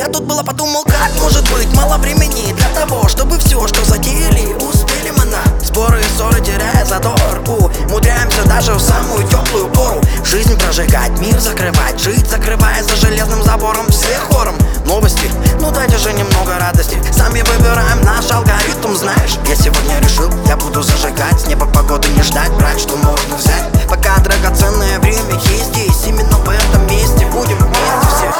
тут было, подумал, как может быть мало времени для того, чтобы все, что затеяли, успели мы на споры и ссоры, теряя задор. Умудряемся даже в самую теплую пору жизнь прожигать, мир закрывать, жить, закрывая за железным забором. Все хором новости, ну дайте же немного радости. Сами выбираем наш алгоритм, знаешь. Я сегодня решил, я буду зажигать, с неба погоды не ждать, брать, что можно взять. Пока драгоценное время есть здесь, именно в этом месте будем вместе все.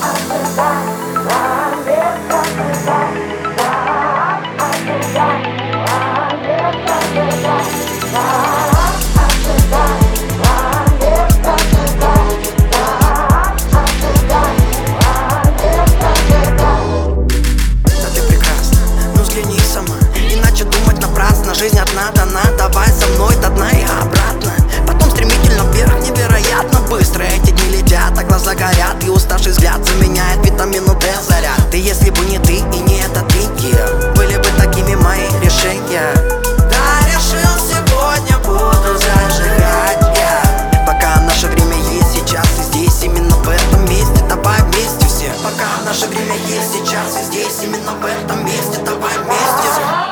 Жизнь одна дана, давай со мной до дна и обратно. Потом стремительно вверх, невероятно быстро. Эти дни летят, а глаза горят, и уставший взгляд заменяет витамину D заряд. Ты, если бы не ты и не этот линки, были бы такими мои решения. Да, решил, сегодня буду зажигать я. Пока наше время есть сейчас и здесь, именно в этом месте, давай вместе все. Пока наше время есть сейчас и здесь, именно в этом месте, давай вместе все.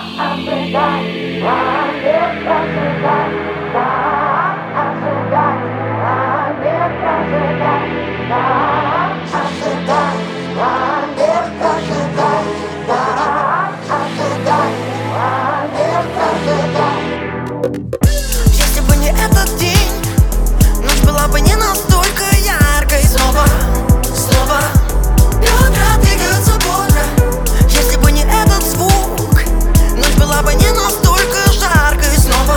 Если бы не этот день, ночь была бы не настолько яркой. Снова бедра двигаются бодро. Если бы не этот звук, ночь была бы не настолько жаркой. Снова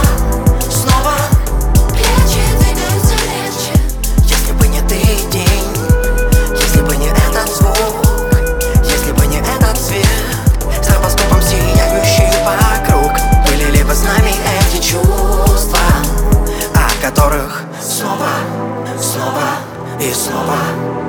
плечи двигаются легче. Если бы не ты день, если бы не этот звук, если бы не этот свет, стробоскопом сияющий вокруг, были ли бы с нами эти чувства, о которых снова и снова